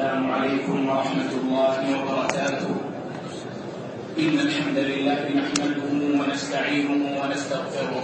السلام عليكم ورحمة الله وبركاته. إن الحمد لله نحمده ونستعينه ونستغفره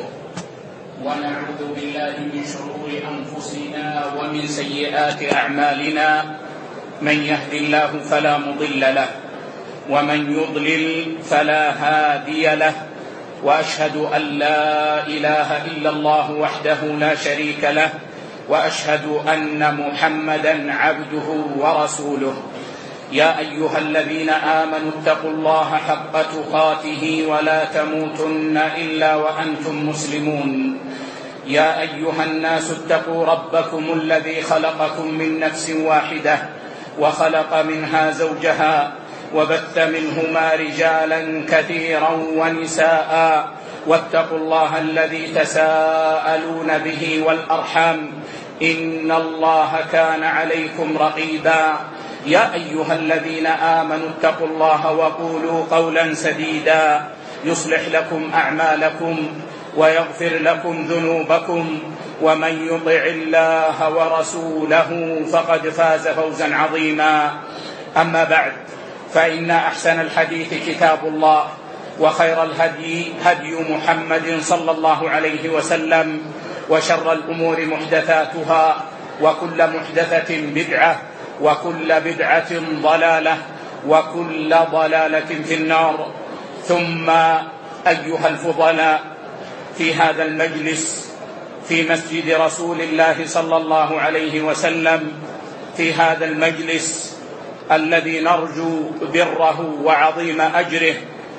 ونعوذ بالله من شرور أنفسنا ومن سيئات أعمالنا. من يهد الله فلا مضل له ومن يضلل فلا هادي له، وأشهد أن لا إله إلا الله وحده لا شريك له، وأشهد أن محمدا عبده ورسوله. يا أيها الذين آمنوا اتقوا الله حق تقاته ولا تموتن إلا وأنتم مسلمون. يا أيها الناس اتقوا ربكم الذي خلقكم من نفس واحدة وخلق منها زوجها وبث منهما رجالا كثيرا ونساء، واتقوا الله الذي تساءلون به والأرحام إن الله كان عليكم رقيبا. يا أيها الذين آمنوا اتقوا الله وقولوا قولا سديدا يصلح لكم أعمالكم ويغفر لكم ذنوبكم، ومن يطع الله ورسوله فقد فاز فوزا عظيما. أما بعد، فإن أحسن الحديث كتاب الله، وخير الهدي هدي محمد صلى الله عليه وسلم، وشر الأمور محدثاتها، وكل محدثة بدعة، وكل بدعة ضلالة، وكل ضلالة في النار. ثم أيها الفضلاء، في هذا المجلس في مسجد رسول الله صلى الله عليه وسلم، في هذا المجلس الذي نرجو بره وعظيم أجره،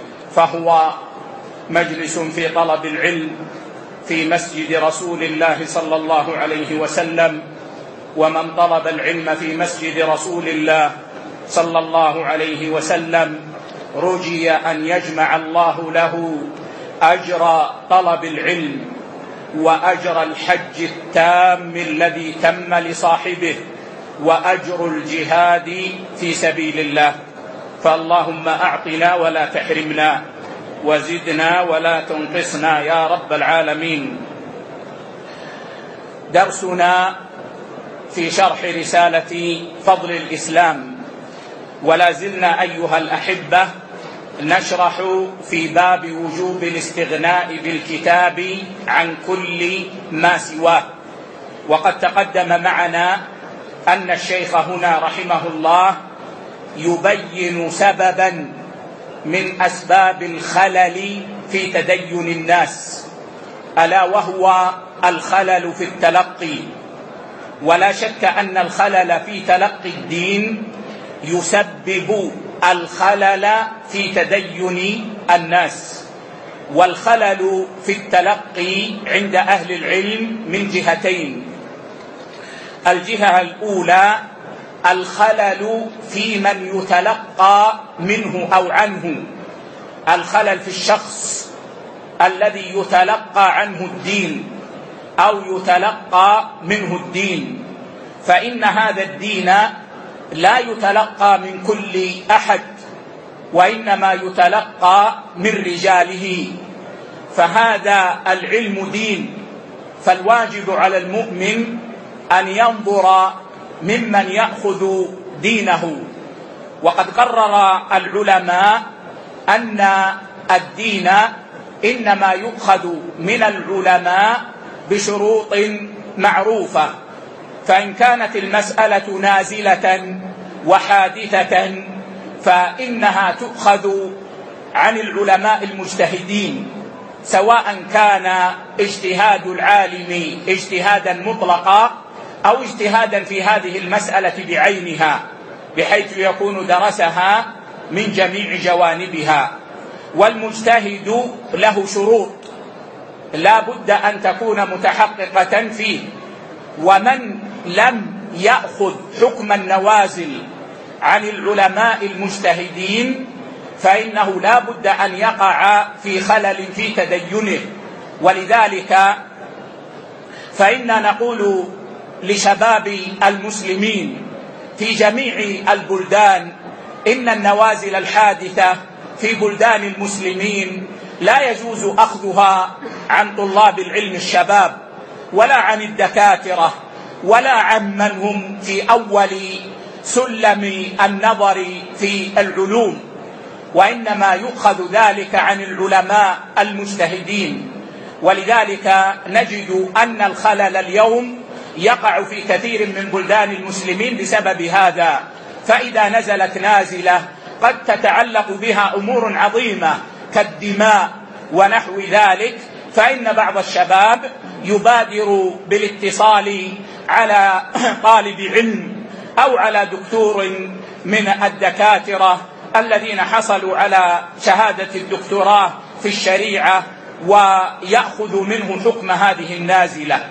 فهو مجلس في طلب العلم في مسجد رسول الله صلى الله عليه وسلم. ومن طلب العلم في مسجد رسول الله صلى الله عليه وسلم رجي أن يجمع الله له أجر طلب العلم وأجر الحج التام الذي تم لصاحبه وأجر الجهاد في سبيل الله. فاللهم أعطنا ولا تحرمنا، وزدنا ولا تنقصنا يا رب العالمين. درسنا في شرح رسالة فضل الإسلام، ولا زلنا أيها الأحبة نشرح في باب وجوب الاستغناء بالكتاب عن كل ما سواه. وقد تقدم معنا أن الشيخ هنا رحمه الله يبين سببا من أسباب الخلل في تدين الناس، ألا وهو الخلل في التلقي. ولا شك أن الخلل في تلقي الدين يسبب الخلل في تدين الناس. والخلل في التلقي عند أهل العلم من جهتين. الجهة الأولى الخلل في من يتلقى منه أو عنه، الخلل في الشخص الذي يتلقى عنه الدين أو يتلقى منه الدين. فإن هذا الدين لا يتلقى من كل أحد، وإنما يتلقى من رجاله. فهذا العلم دين، فالواجب على المؤمن أن ينظر ممن يأخذ دينه. وقد قرر العلماء أن الدين إنما يؤخذ من العلماء بشروط معروفة. فإن كانت المسألة نازلة وحادثة فإنها تؤخذ عن العلماء المجتهدين، سواء كان اجتهاد العالم اجتهادا مطلقا أو اجتهادا في هذه المسألة بعينها، بحيث يكون درسها من جميع جوانبها. والمجتهد له شروط لا بد أن تكون متحققة فيه. ومن لم يأخذ حكم النوازل عن العلماء المجتهدين فإنه لا بد أن يقع في خلل في تدينه. ولذلك فإننا نقول لشباب المسلمين في جميع البلدان إن النوازل الحادثة في بلدان المسلمين لا يجوز أخذها عن طلاب العلم الشباب، ولا عن الدكاترة، ولا عن من هم في أول سلم النظر في العلوم، وإنما يؤخذ ذلك عن العلماء المجتهدين. ولذلك نجد أن الخلل اليوم يقع في كثير من بلدان المسلمين بسبب هذا. فإذا نزلت نازلة قد تتعلق بها أمور عظيمة كالدماء ونحو ذلك، فإن بعض الشباب يبادر بالاتصال على طالب علم أو على دكتور من الدكاترة الذين حصلوا على شهادة الدكتوراه في الشريعة ويأخذ منه حكم هذه النازلة،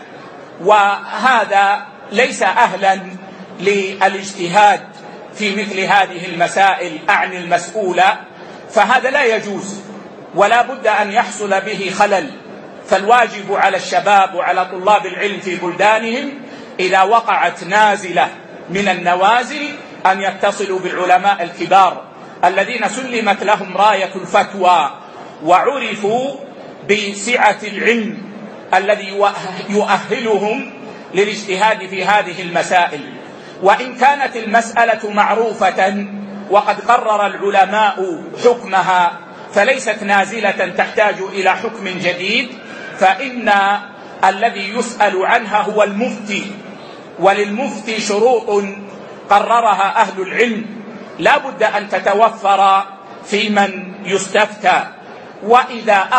وهذا ليس أهلا للاجتهاد في مثل هذه المسائل أعني المسؤولة، فهذا لا يجوز ولا بد أن يحصل به خلل. فالواجب على الشباب وعلى طلاب العلم في بلدانهم إذا وقعت نازلة من النوازل أن يتصلوا بالعلماء الكبار الذين سلمت لهم راية الفتوى وعرفوا بسعة العلم الذي يؤهلهم للاجتهاد في هذه المسائل. وإن كانت المسألة معروفة وقد قرر العلماء حكمها فليست نازلة تحتاج إلى حكم جديد، فإن الذي يسأل عنها هو المفتي، وللمفتي شروط قررها أهل العلم لا بد أن تتوفر في من يستفتى. وإذا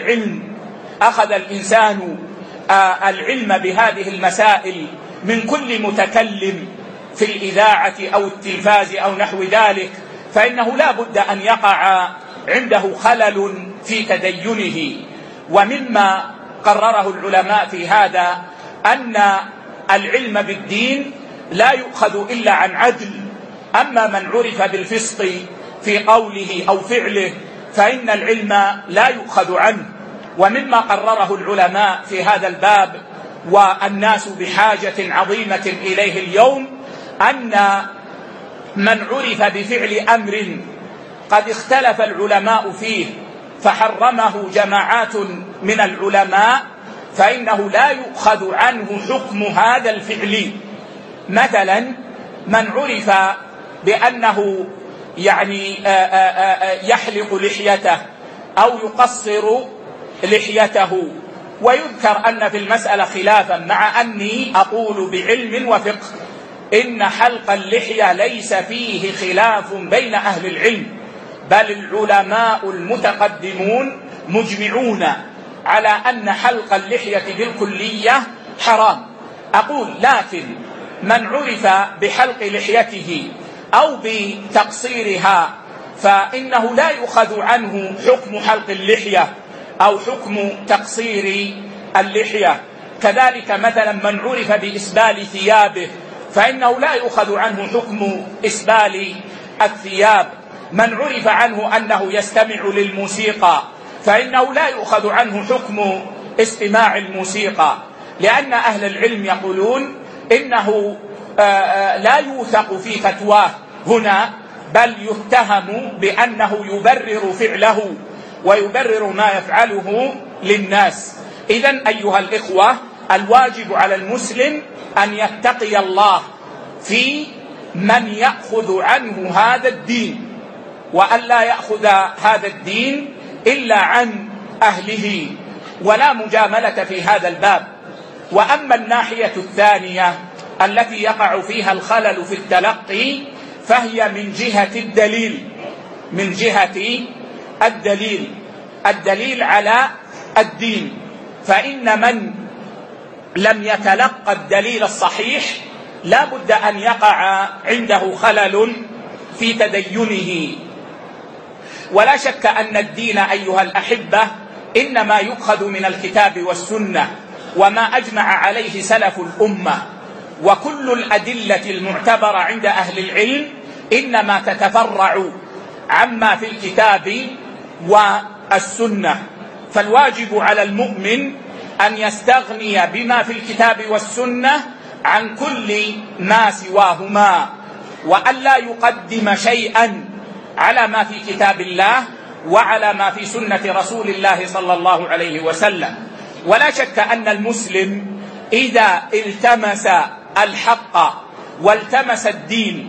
أخذ الإنسان العلم بهذه المسائل من كل متكلم في الإذاعة أو التلفاز أو نحو ذلك فإنه لا بد أن يقع عنده خلل في تدينه. ومما قرره العلماء في هذا أن العلم بالدين لا يؤخذ إلا عن عدل، أما من عرف بالفسق في قوله أو فعله فإن العلم لا يؤخذ عنه. ومما قرره العلماء في هذا الباب والناس بحاجة عظيمة إليه اليوم أن من عرف بفعل أمر قد اختلف العلماء فيه فحرمه جماعات من العلماء فإنه لا يؤخذ عنه حكم هذا الفعل. مثلا من عرف بأنه يحلق لحيته أو يقصر لحيته، ويذكر أن في المسألة خلافا، مع أني أقول بعلم وفقه إن حلق اللحية ليس فيه خلاف بين أهل العلم، بل العلماء المتقدمون مجمعون على أن حلق اللحية بالكلية حرام. أقول لكن من عرف بحلق لحيته أو بتقصيرها فإنه لا يؤخذ عنه حكم حلق اللحية أو حكم تقصير اللحية. كذلك مثلا من عرف بإسبال ثيابه فإنه لا يؤخذ عنه حكم إسبال الثياب. من عرف عنه أنه يستمع للموسيقى فإنه لا يؤخذ عنه حكم استماع الموسيقى، لأن أهل العلم يقولون إنه لا يوثق في فتواه هنا، بل يتهم بأنه يبرر فعله ويبرر ما يفعله للناس. إذن أيها الإخوة، الواجب على المسلم أن يتقي الله في من يأخذ عنه هذا الدين، وأن لا يأخذ هذا الدين إلا عن أهله، ولا مجاملة في هذا الباب. وأما الناحية الثانية التي يقع فيها الخلل في التلقي فهي من جهة الدليل على الدين. فإن من لم يتلقى الدليل الصحيح لا بد أن يقع عنده خلل في تدينه. ولا شك أن الدين أيها الأحبة إنما يؤخذ من الكتاب والسنة وما أجمع عليه سلف الأمة، وكل الأدلة المعتبرة عند أهل العلم إنما تتفرع عما في الكتاب والسنة. فالواجب على المؤمن أن يستغني بما في الكتاب والسنة عن كل ما سواهما، وأن لا يقدم شيئا على ما في كتاب الله وعلى ما في سنة رسول الله صلى الله عليه وسلم. ولا شك أن المسلم إذا التمس الحق والتمس الدين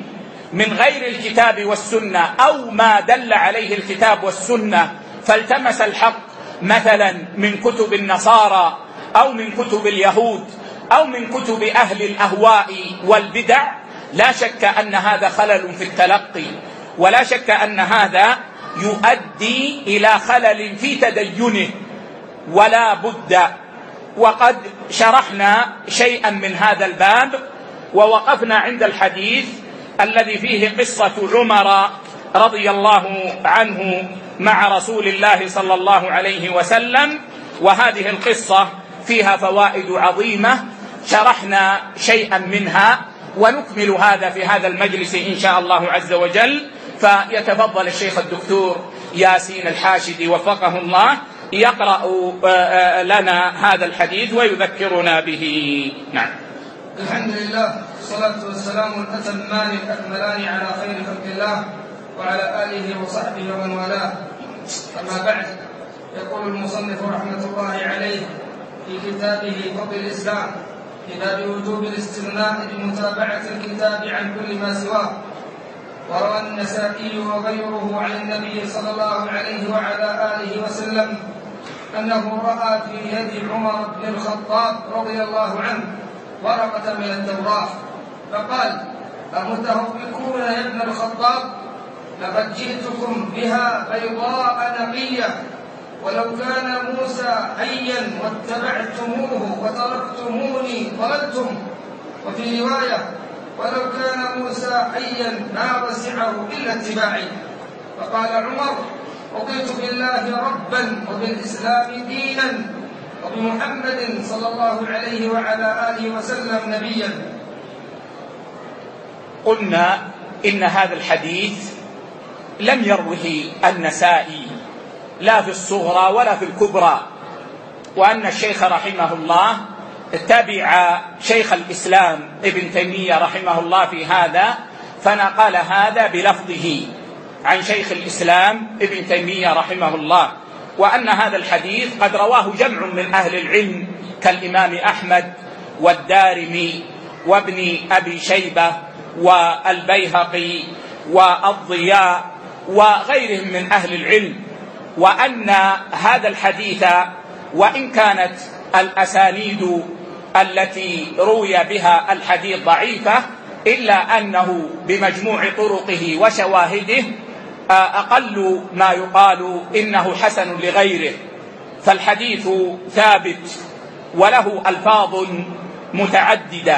من غير الكتاب والسنة أو ما دل عليه الكتاب والسنة، فالتمس الحق مثلا من كتب النصارى أو من كتب اليهود أو من كتب أهل الأهواء والبدع، لا شك أن هذا خلل في التلقي، ولا شك أن هذا يؤدي إلى خلل في تدينه، ولا بد. وقد شرحنا شيئا من هذا الباب، ووقفنا عند الحديث الذي فيه قصة عمر رضي الله عنه مع رسول الله صلى الله عليه وسلم، وهذه القصة فيها فوائد عظيمة، شرحنا شيئا منها، ونكمل هذا في هذا المجلس إن شاء الله عز وجل. فيتفضل الشيخ الدكتور ياسين الحاشدي وفقه الله يقرأ لنا هذا الحديث ويذكرنا به. نعم. الحمد لله والصلاة والسلام الأتمان الأكملان على خير خلق الله وعلى آله وصحبه ومن والاه، أما بعد. يقول المصنف رحمة الله عليه في كتابه فضل الإسلام في باب وجوب الاستغناء بمتابعة الكتاب عن كل ما سواه: وروى النسائي وغيره عن النبي صلى الله عليه وعلى آله وسلم أنه رأى في يد عمر بن الخطاب رضي الله عنه ورقة من التوراة، فقال: أمتهوكون يا ابن الخطاب؟ لقد جئتكم بها بيضاء نقية، ولو كان موسى حيا واتبعتموه وتركتموني ضللتم. وفي رواية: ولو كان موسى حيا ما وسعه إلا اتباعي. فقال عمر: رضيت بالله ربا وبالإسلام دينا وبمحمد صلى الله عليه وعلى آله وسلم نبيا. قلنا إن هذا الحديث لم يروه النسائي لا في الصغرى ولا في الكبرى، وأن الشيخ رحمه الله تبع شيخ الإسلام ابن تيمية رحمه الله في هذا، فنقل هذا بلفظه عن شيخ الإسلام ابن تيمية رحمه الله، وأن هذا الحديث قد رواه جمع من أهل العلم كالإمام أحمد والدارمي وابن أبي شيبة والبيهقي والضياء وغيرهم من أهل العلم، وأن هذا الحديث وإن كانت الأسانيد التي روي بها الحديث ضعيفة، إلا أنه بمجموع طرقه وشواهده أقل ما يقال إنه حسن لغيره، فالحديث ثابت وله ألفاظ متعددة.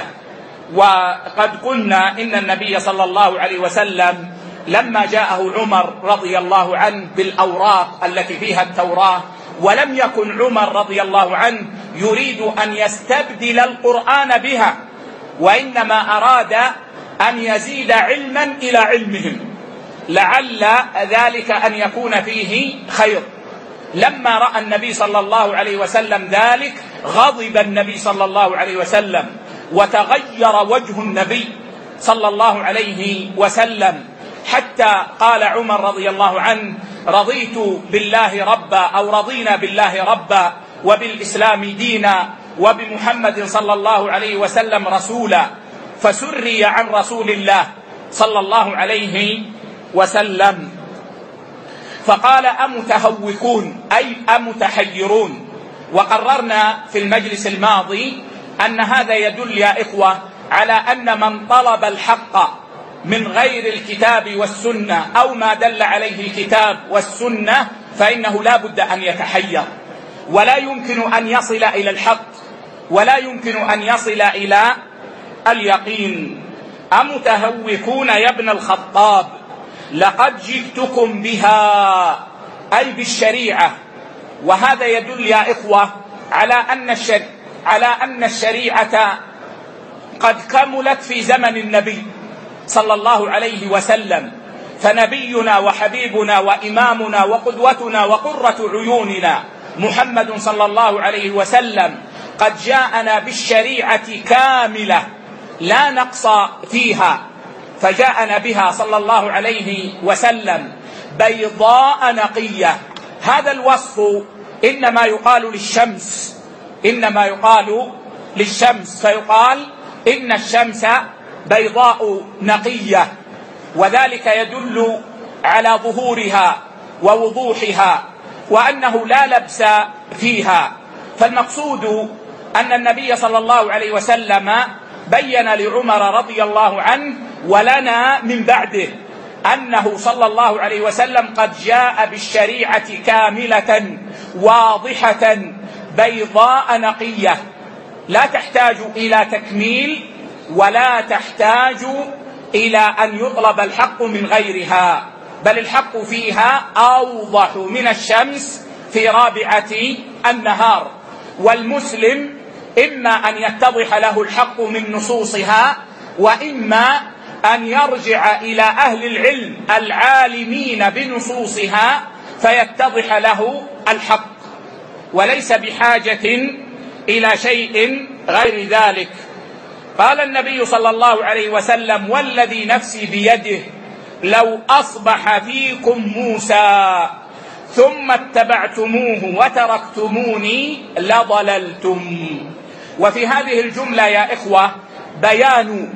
وقد قلنا إن النبي صلى الله عليه وسلم لما جاءه عمر رضي الله عنه بالأوراق التي فيها التوراة، ولم يكن عمر رضي الله عنه يريد أن يستبدل القرآن بها، وإنما أراد أن يزيد علما إلى علمهم، لعل ذلك أن يكون فيه خير. لما رأى النبي صلى الله عليه وسلم ذلك غضب النبي صلى الله عليه وسلم، وتغير وجه النبي صلى الله عليه وسلم، حتى قال عمر رضي الله عنه: رضيت بالله ربا، أو رضينا بالله ربا وبالإسلام دينا وبمحمد صلى الله عليه وسلم رسولا. فسري عن رسول الله صلى الله عليه وسلم فقال: أمتهوكون، أي أمتحيرون. وقررنا في المجلس الماضي أن هذا يدل يا إخوة على أن من طلب الحق من غير الكتاب والسنة أو ما دل عليه الكتاب والسنة فإنه لا بد أن يتحير، ولا يمكن أن يصل إلى الحق، ولا يمكن أن يصل إلى اليقين. أمتهوكون يا ابن الخطاب؟ لقد جئتكم بها، أي بالشريعة. وهذا يدل يا إخوة على أن الشريعة قد كملت في زمن النبي صلى الله عليه وسلم، فنبينا وحبيبنا وإمامنا وقدوتنا وقرة عيوننا محمد صلى الله عليه وسلم قد جاءنا بالشريعة كاملة لا نقص فيها، فجاءنا بها صلى الله عليه وسلم بيضاء نقية. هذا الوصف إنما يقال للشمس، فيقال إن الشمس بيضاء نقية. وذلك يدل على ظهورها ووضوحها وأنه لا لبس فيها. فالمقصود أن النبي صلى الله عليه وسلم بين لعمر رضي الله عنه ولنا من بعده أنه صلى الله عليه وسلم قد جاء بالشريعة كاملة واضحة بيضاء نقية، لا تحتاج إلى تكميل ولا تحتاج إلى أن يطلب الحق من غيرها، بل الحق فيها أوضح من الشمس في رابعة النهار. والمسلم إما أن يتضح له الحق من نصوصها، وإما أن يرجع إلى أهل العلم العالمين بنصوصها فيتضح له الحق، وليس بحاجة إلى شيء غير ذلك. قال النبي صلى الله عليه وسلم: والذي نفسي بيده لو أصبح فيكم موسى ثم اتبعتموه وتركتموني لضللتم. وفي هذه الجملة يا إخوة بيان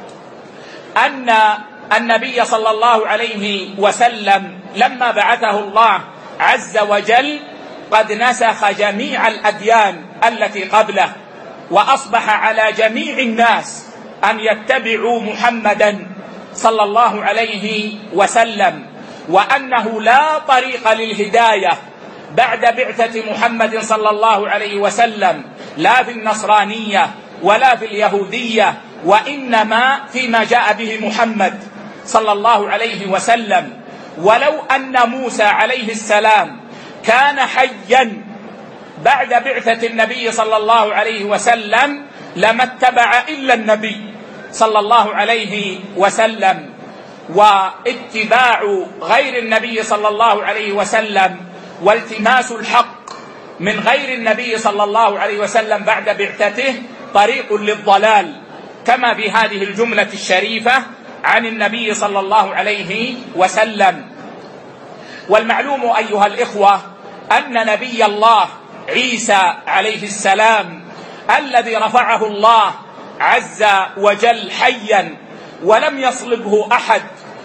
أن النبي صلى الله عليه وسلم لما بعثه الله عز وجل قد نسخ جميع الأديان التي قبله، وأصبح على جميع الناس أن يتبعوا محمدا صلى الله عليه وسلم، وأنه لا طريق للهداية بعد بعثة محمد صلى الله عليه وسلم، لا في النصرانية ولا في اليهودية، وإنما فيما جاء به محمد صلى الله عليه وسلم. ولو أن موسى عليه السلام كان حيا بعد بعثة النبي صلى الله عليه وسلم لما اتبع إلا النبي صلى الله عليه وسلم، واتباع غير النبي صلى الله عليه وسلم والتماس الحق من غير النبي صلى الله عليه وسلم بعد بعثته طريق للضلال، كما بهذه الجملة الشريفة عن النبي صلى الله عليه وسلم. والمعلوم أيها الإخوة أن نبي الله عيسى عليه السلام الذي رفعه الله عز وجل حيا ولم يصلبه أحد،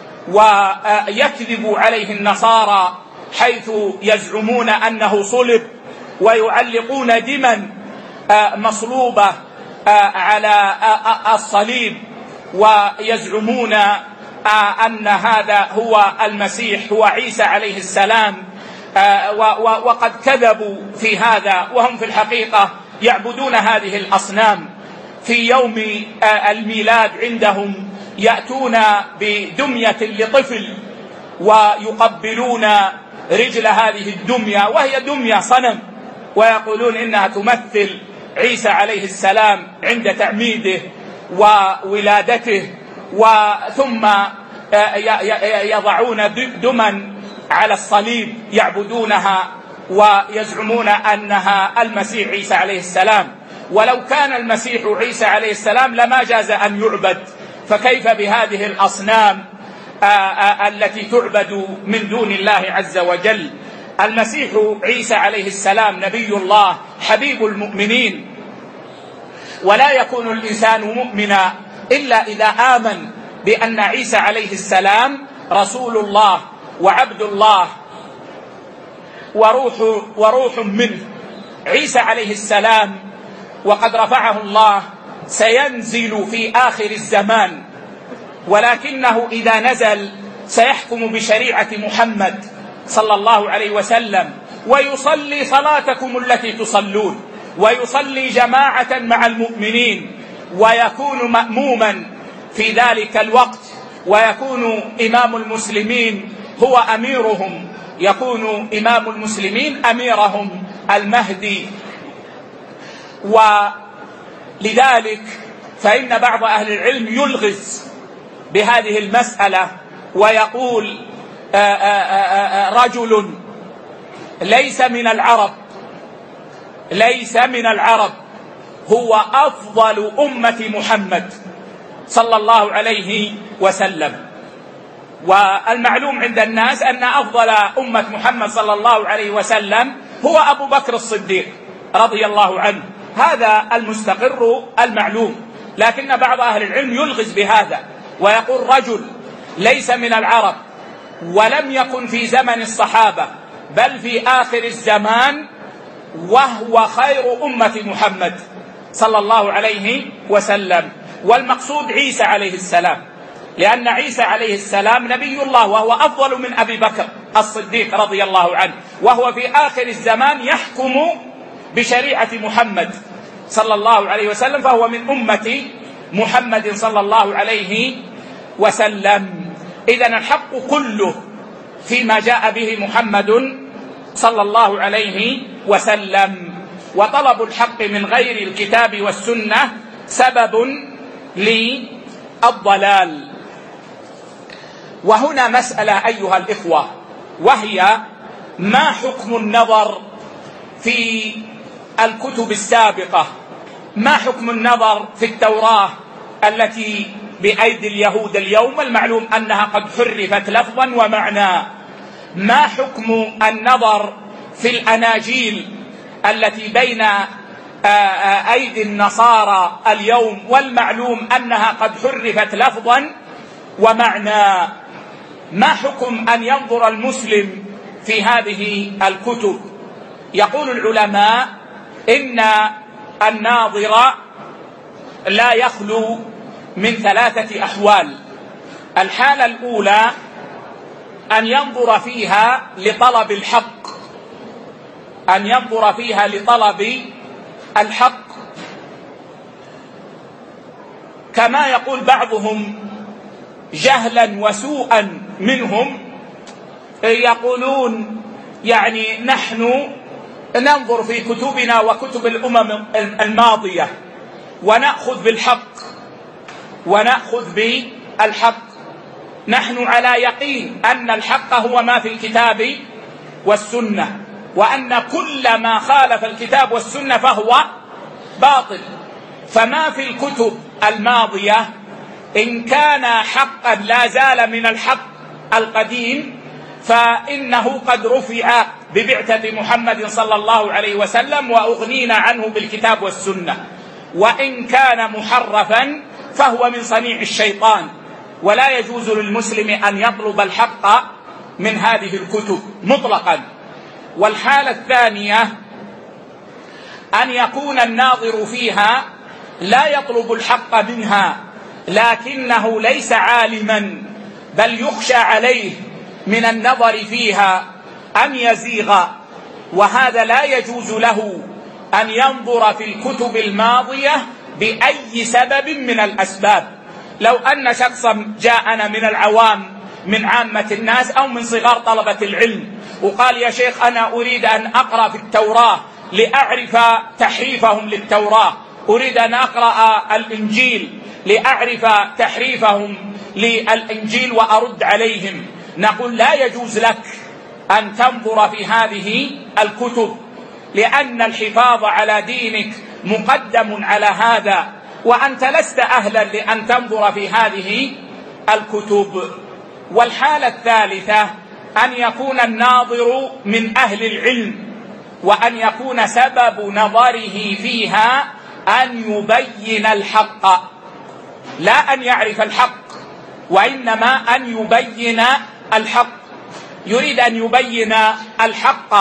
ويكذب عليه النصارى حيث يزعمون أنه صلب ويعلقون دما مصلوبة على الصليب، ويزعمون أن هذا هو المسيح هو عيسى عليه السلام، وقد كذبوا في هذا، وهم في الحقيقة يعبدون هذه الأصنام. في يوم الميلاد عندهم يأتون بدمية لطفل ويقبلون رجل هذه الدمية، وهي دمية صنم، ويقولون إنها تمثل عيسى عليه السلام عند تعميده وولادته، وثم يضعون دما على الصليب يعبدونها ويزعمون أنها المسيح عيسى عليه السلام. ولو كان المسيح عيسى عليه السلام لما جاز أن يعبد، فكيف بهذه الأصنام التي تعبد من دون الله عز وجل؟ المسيح عيسى عليه السلام نبي الله حبيب المؤمنين، ولا يكون الإنسان مؤمنا إلا إذا آمن بأن عيسى عليه السلام رسول الله وعبد الله وروح منه. عيسى عليه السلام وقد رفعه الله سينزل في آخر الزمان، ولكنه إذا نزل سيحكم بشريعة محمد صلى الله عليه وسلم، ويصلي صلاتكم التي تصلون، ويصلي جماعة مع المؤمنين، ويكون مأموما في ذلك الوقت، ويكون إمام المسلمين هو أميرهم، يكون إمام المسلمين أميرهم المهدي. ولذلك فإن بعض أهل العلم يلغز بهذه المسألة ويقول رجل ليس من العرب هو أفضل أمة محمد صلى الله عليه وسلم. والمعلوم عند الناس أن أفضل أمة محمد صلى الله عليه وسلم هو أبو بكر الصديق رضي الله عنه، هذا المستقر المعلوم. لكن بعض أهل العلم يلغز بهذا ويقول رجل ليس من العرب ولم يكن في زمن الصحابة بل في آخر الزمان، وهو خير أمة محمد صلى الله عليه وسلم. والمقصود عيسى عليه السلام، لأن عيسى عليه السلام نبي الله، وهو أفضل من أبي بكر الصديق رضي الله عنه، وهو في آخر الزمان يحكم بشريعة محمد صلى الله عليه وسلم، فهو من أمة محمد صلى الله عليه وسلم. إذن الحق كله فيما جاء به محمد صلى الله عليه وسلم، وطلب الحق من غير الكتاب والسنة سبب للضلال. وهنا مسألة أيها الإخوة، وهي ما حكم النظر في الكتب السابقة؟ ما حكم النظر في التوراة التي بأيدي اليهود اليوم، المعلوم أنها قد حرفت لفظا ومعنى؟ ما حكم النظر في الأناجيل التي بين أيدي النصارى اليوم، والمعلوم أنها قد حرفت لفظا ومعنى؟ ما حكم أن ينظر المسلم في هذه الكتب؟ يقول العلماء إن الناظر لا يخلو من 3 أحوال. الحالة الأولى أن ينظر فيها لطلب الحق، أن ينظر فيها لطلب الحق، كما يقول بعضهم جهلا وسوءا منهم، يقولون يعني نحن ننظر في كتبنا وكتب الأمم الماضية ونأخذ بالحق، ونأخذ بالحق. نحن على يقين أن الحق هو ما في الكتاب والسنة، وأن كل ما خالف الكتاب والسنة فهو باطل. فما في الكتب الماضية إن كان حقا لا زال من الحق القديم، فإنه قد رفع ببعثة محمد صلى الله عليه وسلم وأغنينا عنه بالكتاب والسنة. وإن كان محرفا فهو من صنيع الشيطان، ولا يجوز للمسلم أن يطلب الحق من هذه الكتب مطلقا. والحالة الثانية أن يكون الناظر فيها لا يطلب الحق منها، لكنه ليس عالما، بل يخشى عليه من النظر فيها أن يزيغ، وهذا لا يجوز له أن ينظر في الكتب الماضية بأي سبب من الأسباب. لو أن شخصا جاءنا من العوام، من عامة الناس أو من صغار طلبة العلم، وقال يا شيخ أنا أريد أن أقرأ في التوراة لأعرف تحريفهم للتوراة، أريد أن أقرأ الإنجيل لأعرف تحريفهم للإنجيل وأرد عليهم، نقول لا يجوز لك أن تنظر في هذه الكتب، لأن الحفاظ على دينك مقدم على هذا، وأنت لست أهلا لأن تنظر في هذه الكتب. والحالة الثالثة أن يكون الناظر من أهل العلم، وأن يكون سبب نظره فيها أن يبين الحق، لا أن يعرف الحق، وإنما أن يبين الحق. يريد أن يبين الحق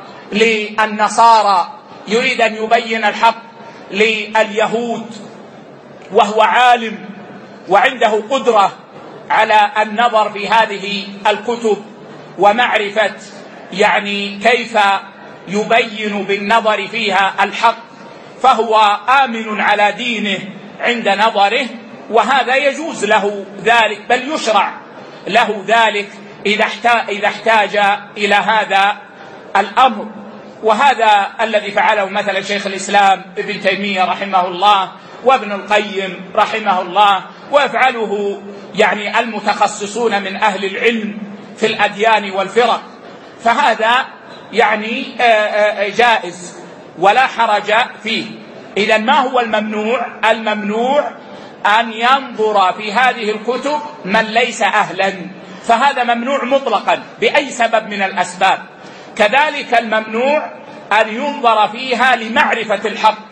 للنصارى، يريد أن يبين الحق لليهود، وهو عالم وعنده قدرة على النظر في هذه الكتب ومعرفة يعني كيف يبين بالنظر فيها الحق، فهو آمن على دينه عند نظره، وهذا يجوز له ذلك، بل يشرع له ذلك إذا احتاج إلى هذا الأمر. وهذا الذي فعله مثلا شيخ الإسلام ابن تيمية رحمه الله وابن القيم رحمه الله، ويفعله يعني المتخصصون من أهل العلم في الأديان والفرق، فهذا يعني جائز ولا حرج فيه. إذن ما هو الممنوع؟ الممنوع أن ينظر في هذه الكتب من ليس أهلا، فهذا ممنوع مطلقا بأي سبب من الأسباب. كذلك الممنوع أن ينظر فيها لمعرفة الحق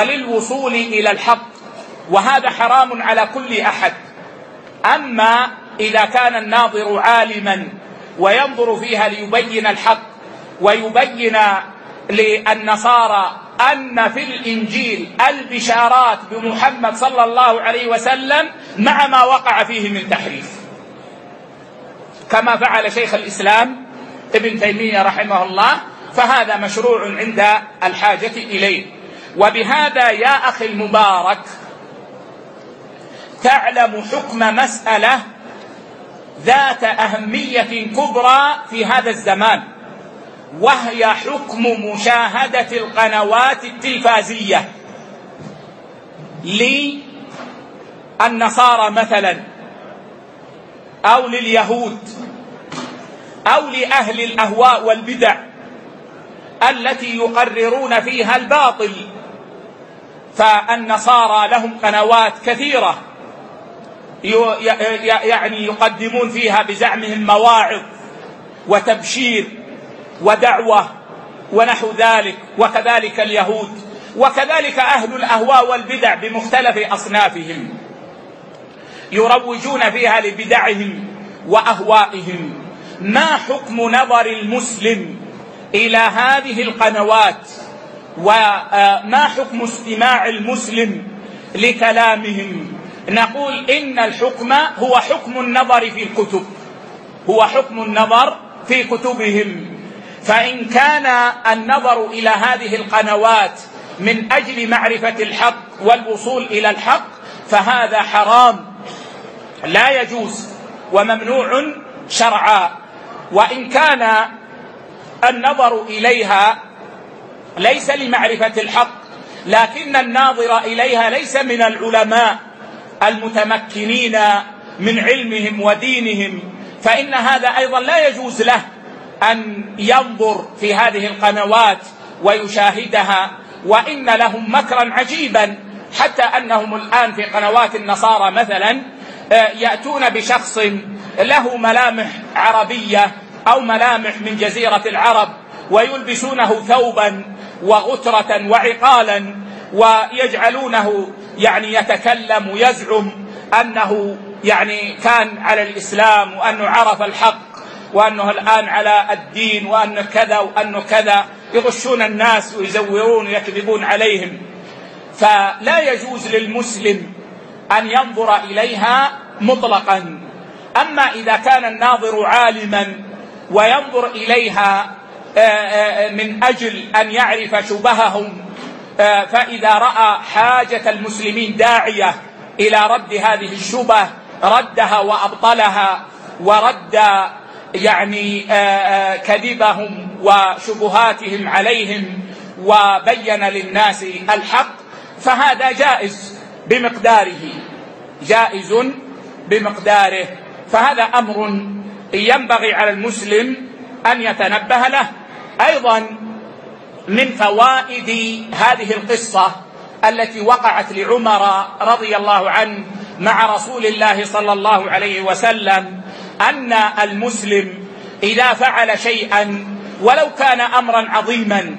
وللوصول إلى الحق، وهذا حرام على كل أحد. أما إذا كان الناظر عالما وينظر فيها ليبين الحق ويبين للنصارى أن في الإنجيل البشارات بمحمد صلى الله عليه وسلم مع ما وقع فيه من تحريف، كما فعل شيخ الإسلام ابن تيمية رحمه الله، فهذا مشروع عند الحاجة إليه. وبهذا يا أخي المبارك تعلم حكم مسألة ذات أهمية كبرى في هذا الزمان، وهي حكم مشاهدة القنوات التلفازية للنصارى مثلا أو لليهود أو لأهل الأهواء والبدع التي يقررون فيها الباطل. فالنصارى لهم قنوات كثيرة يعني يقدمون فيها بزعمهم مواعظ وتبشير ودعوة ونحو ذلك، وكذلك اليهود، وكذلك أهل الأهواء والبدع بمختلف أصنافهم يروجون فيها لبدعهم وأهوائهم. ما حكم نظر المسلم إلى هذه القنوات، وما حكم استماع المسلم لكلامهم؟ نقول إن الحكم هو حكم النظر في الكتب، هو حكم النظر في كتبهم. فإن كان النظر إلى هذه القنوات من أجل معرفة الحق والوصول إلى الحق فهذا حرام لا يجوز وممنوع شرعا. وإن كان النظر إليها ليس لمعرفة الحق، لكن الناظر إليها ليس من العلماء المتمكنين من علمهم ودينهم، فإن هذا أيضا لا يجوز له أن ينظر في هذه القنوات ويشاهدها. وإن لهم مكرا عجيبا، حتى أنهم الآن في قنوات النصارى مثلا يأتون بشخص له ملامح عربية أو ملامح من جزيرة العرب ويلبسونه ثوبا وغترة وعقالا ويجعلونه يعني يتكلم ويزعم أنه يعني كان على الإسلام وأنه عرف الحق وأنه الآن على الدين وأنه كذا وأنه كذا، يغشون الناس ويزورون ويكذبون عليهم. فلا يجوز للمسلم أن ينظر إليها مطلقا. أما إذا كان الناظر عالما وينظر إليها من أجل أن يعرف شبههم، فإذا رأى حاجة المسلمين داعية إلى رد هذه الشبه ردها وأبطلها ورد يعني كذبهم وشبهاتهم عليهم وبين للناس الحق، فهذا جائز بمقداره، جائز بمقداره. فهذا أمر ينبغي على المسلم أن يتنبه له. أيضا من فوائد هذه القصة التي وقعت لعمر رضي الله عنه مع رسول الله صلى الله عليه وسلم أن المسلم إذا فعل شيئا ولو كان أمرا عظيما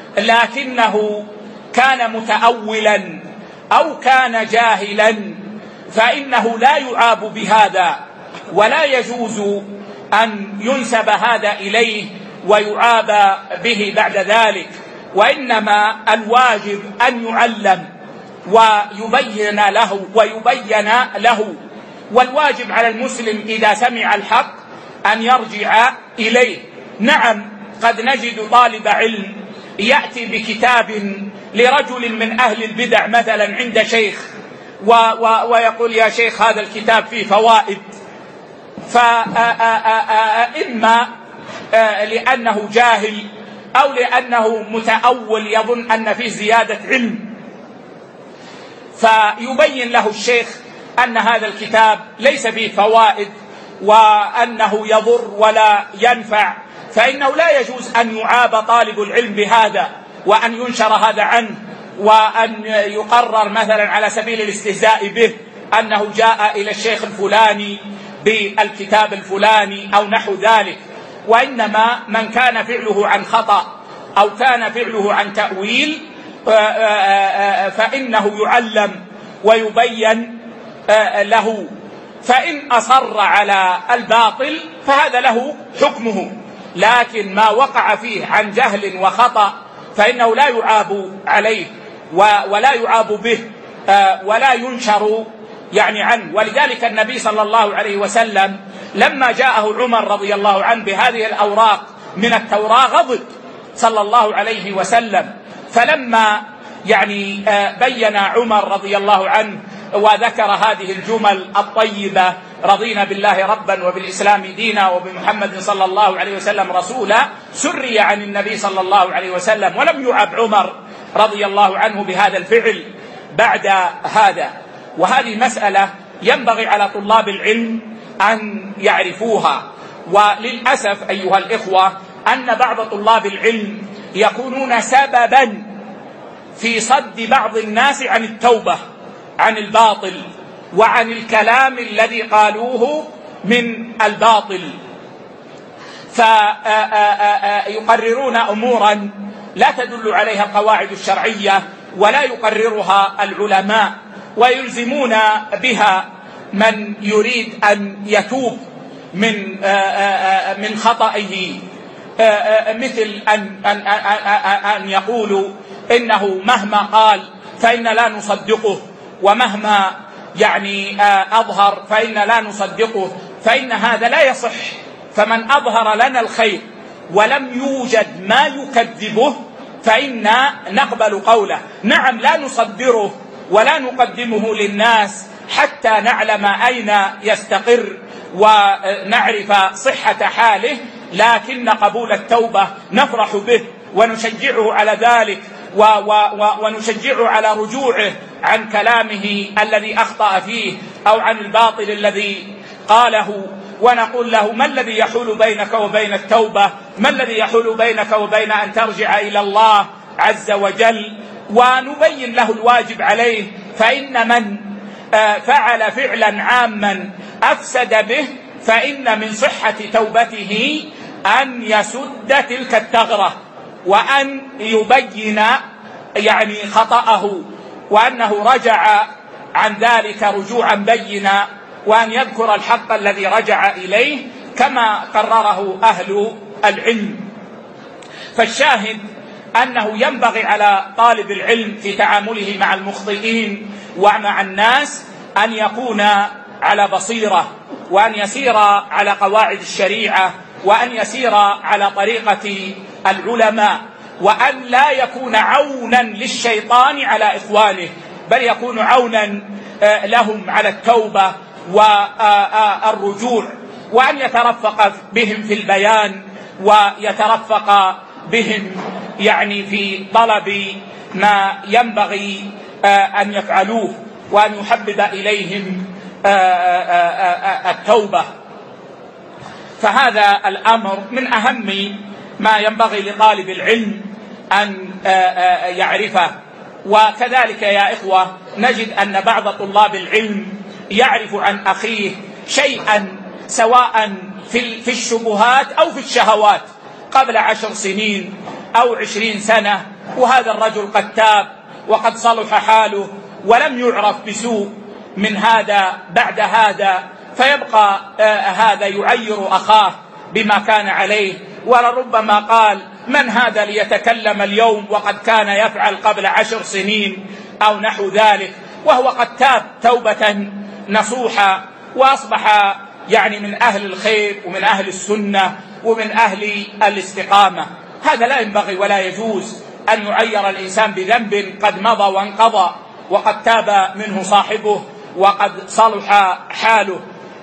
لكنه كان متأولا أو كان جاهلا فإنه لا يعاب بهذا، ولا يجوز أن ينسب هذا إليه ويعاب به بعد ذلك، وإنما الواجب أن يعلم ويبين له. والواجب على المسلم إذا سمع الحق أن يرجع إليه. نعم، قد نجد طالب علم يأتي بكتاب لرجل من أهل البدع مثلا عند شيخ ويقول يا شيخ هذا الكتاب فيه فوائد، فإما لأنه جاهل أو لأنه متأول يظن أن فيه زيادة علم، فيبين له الشيخ أن هذا الكتاب ليس فيه فوائد وأنه يضر ولا ينفع، فإنه لا يجوز أن يعاب طالب العلم بهذا وأن ينشر هذا عنه وأن يقرر مثلا على سبيل الاستهزاء به أنه جاء إلى الشيخ الفلاني بالكتاب الفلاني أو نحو ذلك. وإنما من كان فعله عن خطأ أو كان فعله عن تأويل فإنه يعلم ويبين له. فإن أصر على الباطل فهذا له حكمه، لكن ما وقع فيه عن جهل وخطأ فإنه لا يعاب عليه ولا يعاب به ولا ينشر عنه. ولذلك النبي صلى الله عليه وسلم لما جاءه عمر رضي الله عنه بهذه الأوراق من التوراة غضب صلى الله عليه وسلم، فلما بين عمر رضي الله عنه وذكر هذه الجمل الطيبة: رضينا بالله ربا وبالإسلام دينا وبمحمد صلى الله عليه وسلم رسولا، سري عن النبي صلى الله عليه وسلم، ولم يعب عمر رضي الله عنه بهذا الفعل بعد هذا. وهذه مسألة ينبغي على طلاب العلم أن يعرفوها. وللأسف أيها الإخوة أن بعض طلاب العلم يكونون سببا في صد بعض الناس عن التوبة عن الباطل وعن الكلام الذي قالوه من الباطل، فيقررون أمورا لا تدل عليها القواعد الشرعية ولا يقررها العلماء، ويلزمون بها من يريد أن يتوب من خطئه، مثل أن يقولوا إنه مهما قال فإن لا نصدقه، ومهما أظهر فإن لا نصدقه، فإن هذا لا يصح. فمن أظهر لنا الخير ولم يوجد ما يكذبه فإنا نقبل قوله. نعم، لا نصدره ولا نقدمه للناس حتى نعلم أين يستقر ونعرف صحة حاله، لكن قبول التوبة نفرح به ونشجعه على ذلك ونشجعه على رجوعه عن كلامه الذي أخطأ فيه أو عن الباطل الذي قاله، ونقول له: ما الذي يحول بينك وبين التوبة؟ ما الذي يحول بينك وبين أن ترجع إلى الله عز وجل؟ ونبين له الواجب عليه. فإن من فعل فعلا عاما أفسد به فإن من صحة توبته أن يسد تلك الثغرة، وأن يبين خطأه، وأنه رجع عن ذلك رجوعا بينا، وأن يذكر الحق الذي رجع إليه كما قرره أهل العلم. فالشاهد أنه ينبغي على طالب العلم في تعامله مع المخطئين ومع الناس أن يكون على بصيرة، وأن يسير على قواعد الشريعة، وأن يسير على طريقة العلماء، وأن لا يكون عونا للشيطان على إخوانه، بل يكون عونا لهم على التوبة والرجوع، وأن يترفق بهم في البيان، ويترفق بهم في طلب ما ينبغي أن يفعلوه، وأن يحبب إليهم التوبة. فهذا الأمر من أهم ما ينبغي لطالب العلم أن يعرفه. وكذلك يا إخوة نجد أن بعض طلاب العلم يعرف عن أخيه شيئا سواء في الشبهات أو في الشهوات قبل 10 سنين أو 20 سنة، وهذا الرجل قد تاب وقد صلح حاله ولم يعرف بسوء من هذا بعد هذا، فيبقى هذا يعير أخاه بما كان عليه، ولربما قال: من هذا ليتكلم اليوم وقد كان يفعل قبل 10 سنين أو نحو ذلك، وهو قد تاب توبة نصوحة وأصبح من أهل الخير ومن أهل السنة ومن أهل الاستقامة. هذا لا ينبغي ولا يجوز أن يعير الإنسان بذنب قد مضى وانقضى وقد تاب منه صاحبه وقد صلح حاله.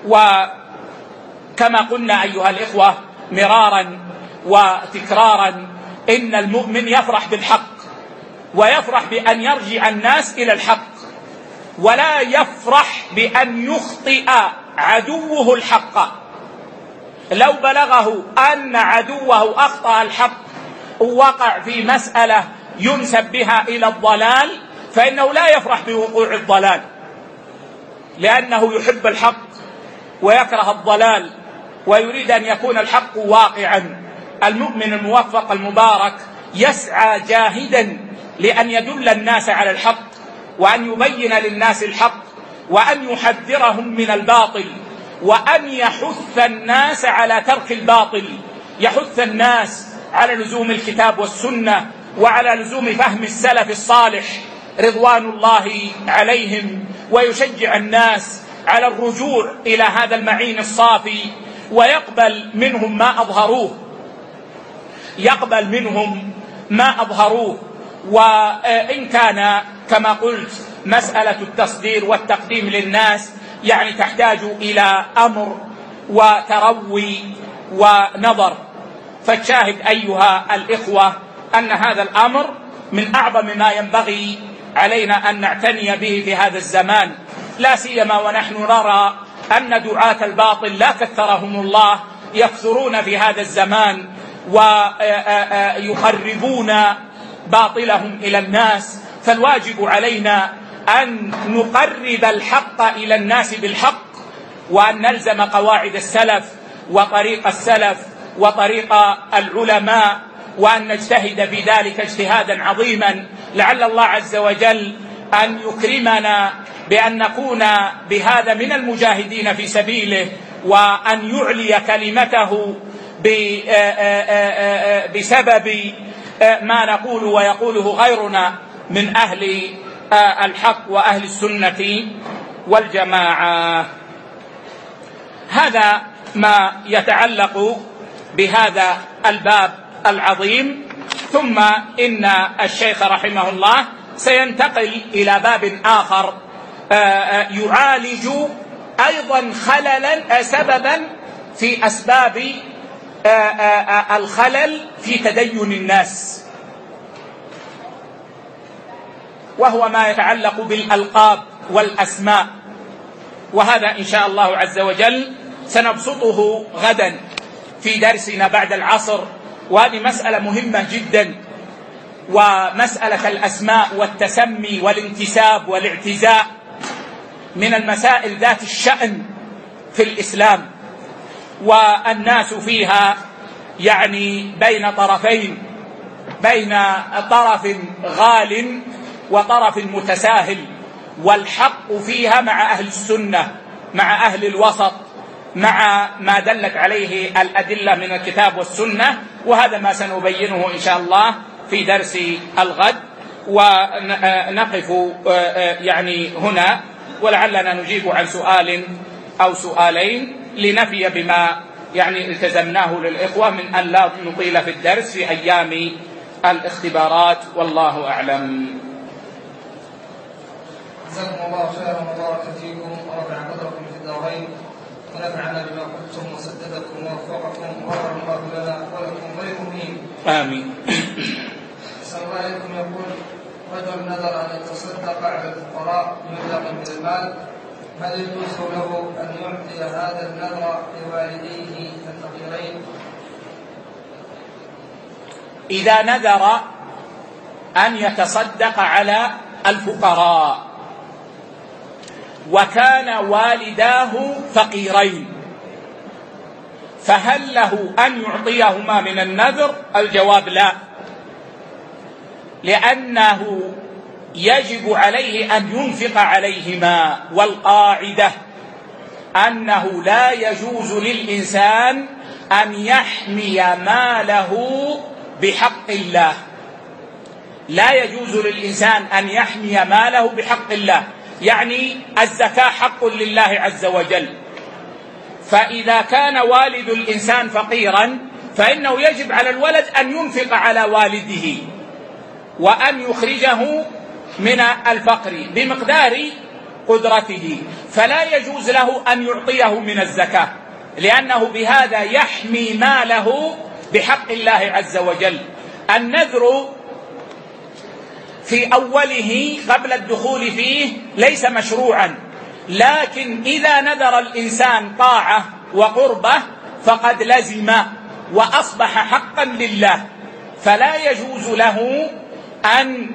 وكما قلنا أيها الإخوة مرارا وتكرارا، إن المؤمن يفرح بالحق ويفرح بأن يرجع الناس إلى الحق، ولا يفرح بأن يخطئ عدوه الحق. لو بلغه أن عدوه أخطأ الحق ووقع في مسألة ينسب بها إلى الضلال فإنه لا يفرح بوقوع الضلال، لأنه يحب الحق ويكره الضلال ويريد أن يكون الحق واقعا. المؤمن الموفق المبارك يسعى جاهدا لأن يدل الناس على الحق وأن يبين للناس الحق وأن يحذرهم من الباطل، وأن يحث الناس على ترك الباطل، يحث الناس على لزوم الكتاب والسنة وعلى لزوم فهم السلف الصالح رضوان الله عليهم، ويشجع الناس على الرجوع إلى هذا المعين الصافي، ويقبل منهم ما أظهروه، وإن كان كما قلت مسألة التصدير والتقديم للناس يعني تحتاج إلى أمر وتروي ونظر. فالشاهد أيها الإخوة أن هذا الأمر من أعظم ما ينبغي علينا أن نعتني به في هذا الزمان، لا سيما ونحن نرى أن دعاة الباطل لا كثرهم الله يكثرون في هذا الزمان ويخربون باطلهم إلى الناس. فالواجب علينا أن نقرب الحق إلى الناس بالحق، وأن نلزم قواعد السلف وطريق السلف وطريق العلماء، وأن نجتهد في ذلك اجتهادا عظيما، لعل الله عز وجل أن يكرمنا بأن نكون بهذا من المجاهدين في سبيله، وأن يعلي كلمته بسبب ما نقول ويقوله غيرنا من أهل الحق وأهل السنة والجماعة. هذا ما يتعلق بهذا الباب العظيم. ثم إن الشيخ رحمه الله سينتقل إلى باب آخر يعالج أيضا خللا سببا في أسباب الخلل في تدين الناس، وهو ما يتعلق بالألقاب والأسماء، وهذا إن شاء الله عز وجل سنبسطه غدا في درسنا بعد العصر. وهذه مسألة مهمة جدا، ومسألة الأسماء والتسمي والانتساب والاعتزاء من المسائل ذات الشأن في الإسلام، والناس فيها يعني بين طرفين، بين طرف غال وطرف متساهل، والحق فيها مع أهل السنة، مع أهل الوسط، مع ما دلت عليه الأدلة من الكتاب والسنة. وهذا ما سنبينه إن شاء الله في درس الغد، ونقف يعني هنا، ولعلنا نجيب عن سؤال أو سؤالين لنفي بما يعني التزمناه للإخوة من أن لا نطيل في الدرس في أيام الاختبارات، والله أعلم. جزاكم الله خيرا وبارك فيكم ورفع قدركم في الدارين، ونفعنا بما قلتم وسددكم ووفقكم وغفر الله لنا ولكم وللمؤمنين. آمين. السلام عليكم. يقول: رجل نذر أن يتصدق على الفقراء بمبلغ من المال، هل يجوز له أن يعطي هذا النذر لوالديه الفقيرين؟ إذا نذر أن يتصدق على الفقراء وكان والداه فقيرين، فهل له أن يعطيهما من النذر؟ الجواب لا، لأنه يجب عليه أن ينفق عليهما، والقاعدة أنه لا يجوز للإنسان أن يحمي ماله بحق الله، لا يجوز للإنسان أن يحمي ماله بحق الله. يعني الزكاة حق لله عز وجل، فإذا كان والد الإنسان فقيرا فإنه يجب على الولد أن ينفق على والده وأن يخرجه من الفقر بمقدار قدرته، فلا يجوز له أن يعطيه من الزكاة، لأنه بهذا يحمي ماله بحق الله عز وجل. النذر في أوله قبل الدخول فيه ليس مشروعا، لكن إذا نذر الإنسان طاعة وقربة فقد لزم وأصبح حقا لله، فلا يجوز له أن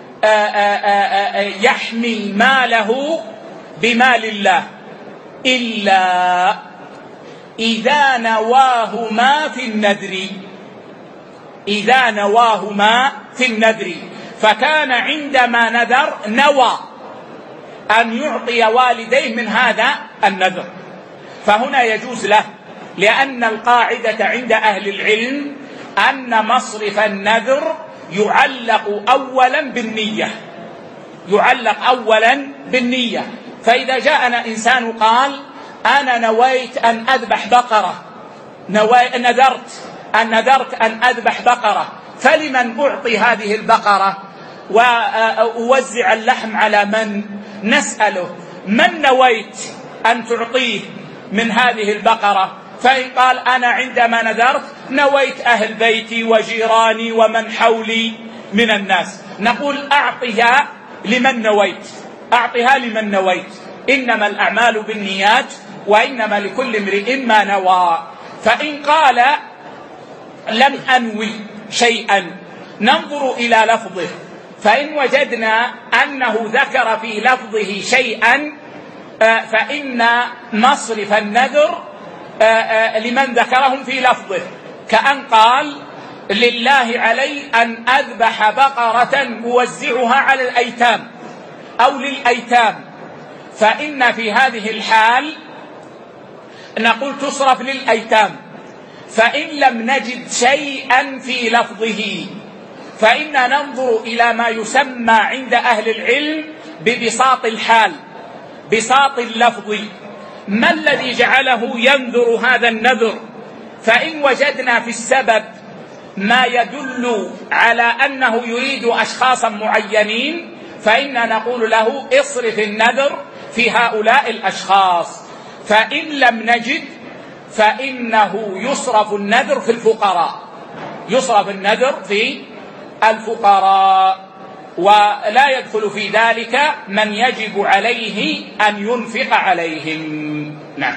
يحمي ماله بمال الله إلا إذا نواهما في النذر، إذا نواهما في النذر، فكان عندما نذر نوى أن يعطي والديه من هذا النذر، فهنا يجوز له، لأن القاعدة عند أهل العلم أن مصرف النذر يعلق أولا بالنية. فإذا جاءنا إنسان قال أنا نويت أن أذبح بقرة، نذرت أن أذبح بقرة، فلمن أعطي هذه البقرة وأوزع اللحم على من؟ نسأله من نويت أن تعطيه من هذه البقرة؟ فإن قال أنا عندما نذرت نويت أهل بيتي وجيراني ومن حولي من الناس، نقول أعطها لمن نويت، إنما الأعمال بالنيات وإنما لكل امرئ ما نوى. فإن قال لم أنوي شيئا ننظر إلى لفظه، فإن وجدنا أنه ذكر في لفظه شيئا فإن مصرف النذر لمن ذكرهم في لفظه، كأن قال لله علي أن أذبح بقرة أوزعها على الأيتام أو للأيتام، فإن في هذه الحال نقول تصرف للأيتام. فإن لم نجد شيئا في لفظه فإن ننظر إلى ما يسمى عند أهل العلم ببساط الحال، بساط اللفظ، ما الذي جعله ينذر هذا النذر؟ فإن وجدنا في السبب ما يدل على أنه يريد أشخاصا معينين فإن نقول له اصرف النذر في هؤلاء الأشخاص. فإن لم نجد فإنه يصرف النذر في الفقراء، ولا يدخل في ذلك من يجب عليه أن ينفق عليهم. نعم.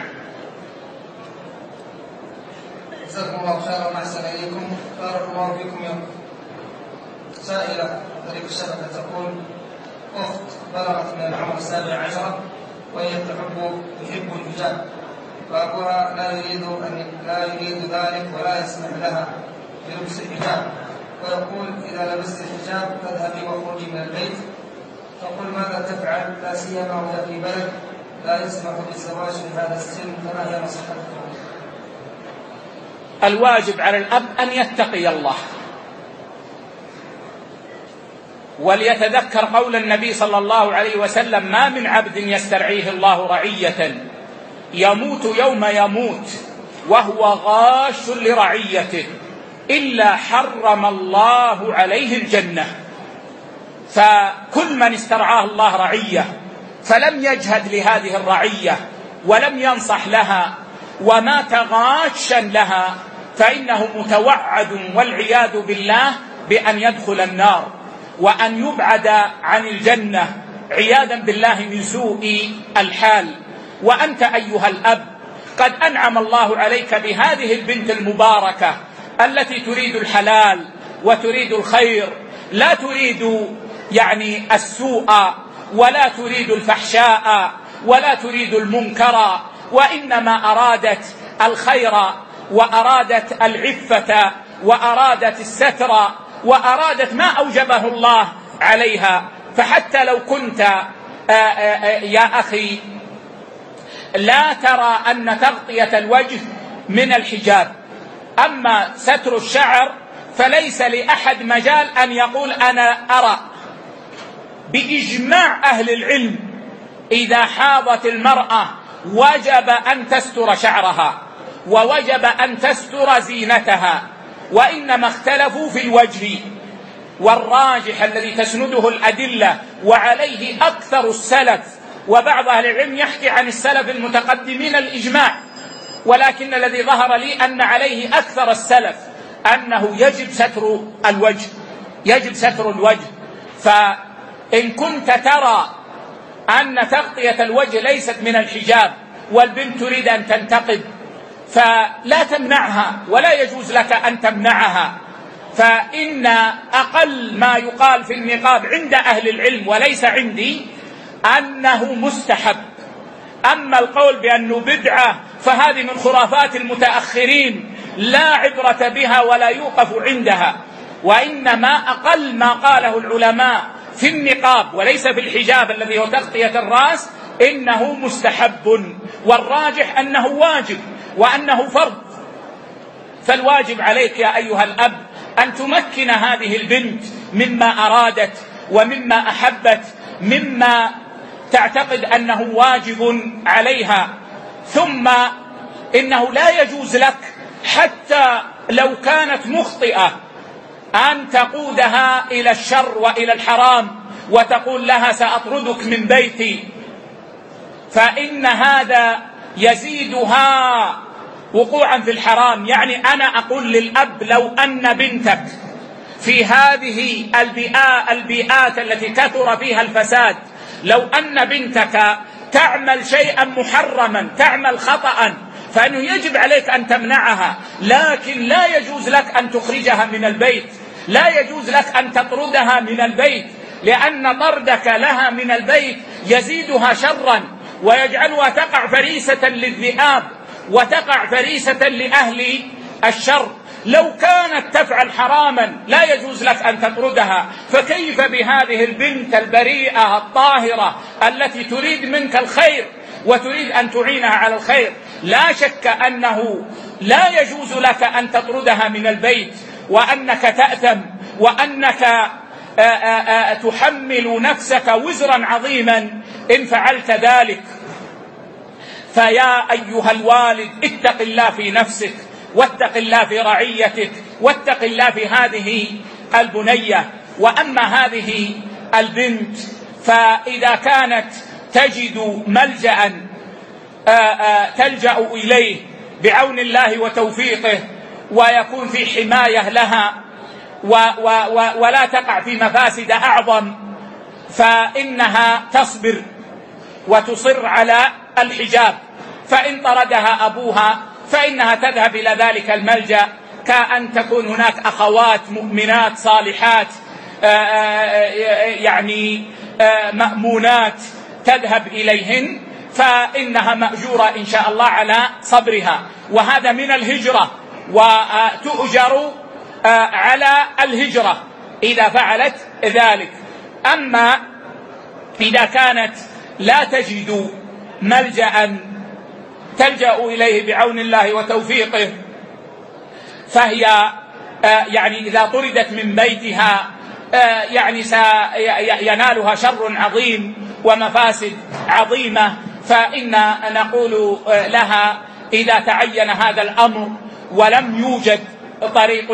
جزاكم الله خيرا وأحسن إليكم. بارك الله فيكم. يوم سائلة طريق الشبكة تقول: أخت بلغت من العمر 17 وهي تحب الحجاب، فأبوها لا يريد ذلك ولا يسمح لها بلبس الحجاب، ويقول إذا لبست الحجاب فاذهبي واخرجي من البيت. تقول ماذا تفعل لا سيما وهي في بلد لا يسمح بالزواج في هذا السن، فما هي نصيحتكم؟ الواجب على الأب أن يتقي الله وليتذكر قول النبي صلى الله عليه وسلم: ما من عبد يسترعيه الله رعية يموت يوم يموت وهو غاش لرعيته إلا حرم الله عليه الجنة. فكل من استرعاه الله رعية فلم يجهد لهذه الرعية ولم ينصح لها ومات غاشا لها فإنه متوعد والعياذ بالله بأن يدخل النار وأن يبعد عن الجنة عياذا بالله من سوء الحال. وأنت أيها الأب قد أنعم الله عليك بهذه البنت المباركة التي تريد الحلال وتريد الخير، لا تريد السوء ولا تريد الفحشاء ولا تريد المنكر، وإنما أرادت الخير وأرادت العفة وأرادت الستر وأرادت ما أوجبه الله عليها. فحتى لو كنت يا أخي لا ترى أن تغطية الوجه من الحجاب، أما ستر الشعر فليس لأحد مجال أن يقول أنا أرى. بإجماع أهل العلم إذا حاضت المرأة وجب أن تستر شعرها ووجب أن تستر زينتها، وإنما اختلفوا في الوجه، والراجح الذي تسنده الأدلة وعليه أكثر السلف، وبعض أهل العلم يحكي عن السلف المتقدمين الإجماع، ولكن الذي ظهر لي أن عليه أكثر السلف أنه يجب ستر الوجه. فإن كنت ترى أن تغطية الوجه ليست من الحجاب والبنت تريد أن تنتقب فلا تمنعها ولا يجوز لك أن تمنعها، فإن أقل ما يقال في النقاب عند أهل العلم وليس عندي أنه مستحب. أما القول بأنه بدعة فهذه من خرافات المتأخرين لا عبرة بها ولا يوقف عندها، وإنما أقل ما قاله العلماء في النقاب وليس في الحجاب الذي هو تغطية الرأس إنه مستحب، والراجح أنه واجب وأنه فرض. فالواجب عليك يا أيها الأب أن تمكن هذه البنت مما أرادت ومما أحبت، مما تعتقد أنه واجب عليها. ثم إنه لا يجوز لك حتى لو كانت مخطئة أن تقودها إلى الشر وإلى الحرام وتقول لها سأطردك من بيتي، فإن هذا يزيدها وقوعا في الحرام. يعني أنا أقول للأب لو أن بنتك في هذه البيئات التي كثر فيها الفساد، لو أن بنتك تعمل شيئا محرما، تعمل خطأ، فإنه يجب عليك أن تمنعها، لكن لا يجوز لك أن تخرجها من البيت، لا يجوز لك أن تطردها من البيت، لأن طردك لها من البيت يزيدها شرا ويجعلها تقع فريسة للذئاب وتقع فريسة لأهل الشر. لو كانت تفعل حراما لا يجوز لك أن تطردها، فكيف بهذه البنت البريئة الطاهرة التي تريد منك الخير وتريد أن تعينها على الخير؟ لا شك أنه لا يجوز لك أن تطردها من البيت، وأنك تأثم، وأنك تحمل نفسك وزرا عظيما إن فعلت ذلك. فيا أيها الوالد اتق الله في نفسك، واتق الله في رعيتك، واتق الله في هذه البنية. وأما هذه البنت فإذا كانت تجد ملجأ تلجأ إليه بعون الله وتوفيقه ويكون في حماية لها ولا تقع في مفاسد أعظم، فإنها تصبر وتصر على الحجاب. فإن طردها أبوها فإنها تذهب إلى ذلك الملجأ، كأن تكون هناك أخوات مؤمنات صالحات يعني مأمونات تذهب إليهن، فإنها مأجورة إن شاء الله على صبرها. وهذا من الهجرة، وتؤجر على الهجرة إذا فعلت ذلك. أما إذا كانت لا تجد ملجأ تلجأ إليه بعون الله وتوفيقه، فهي يعني إذا طردت من بيتها يعني سينالها شر عظيم ومفاسد عظيمة. فإن نقول لها إذا تعين هذا الأمر ولم يوجد طريق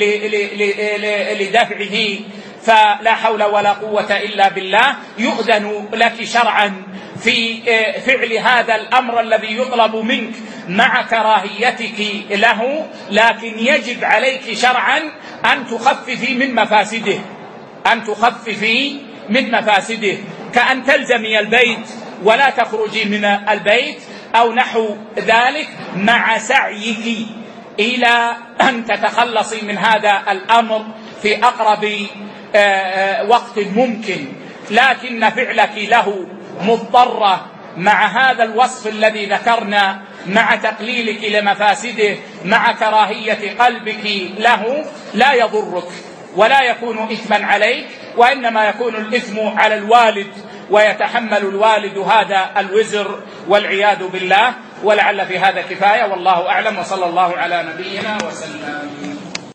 لدفعه فلا حول ولا قوة إلا بالله، يؤذن لك شرعا في فعل هذا الأمر الذي يطلب منك مع كراهيتك له، لكن يجب عليك شرعا أن تخففي من مفاسده، كأن تلزمي البيت ولا تخرجي من البيت أو نحو ذلك، مع سعيك إلى أن تتخلصي من هذا الأمر في أقرب وقت ممكن. لكن فعلك له مضطرة مع هذا الوصف الذي ذكرنا، مع تقليلك لمفاسده، مع كراهية قلبك له، لا يضرك ولا يكون إثما عليك، وإنما يكون الإثم على الوالد، ويتحمل الوالد هذا الوزر والعياذ بالله. ولعل في هذا كفاية، والله أعلم، وصلى الله على نبينا وسلم.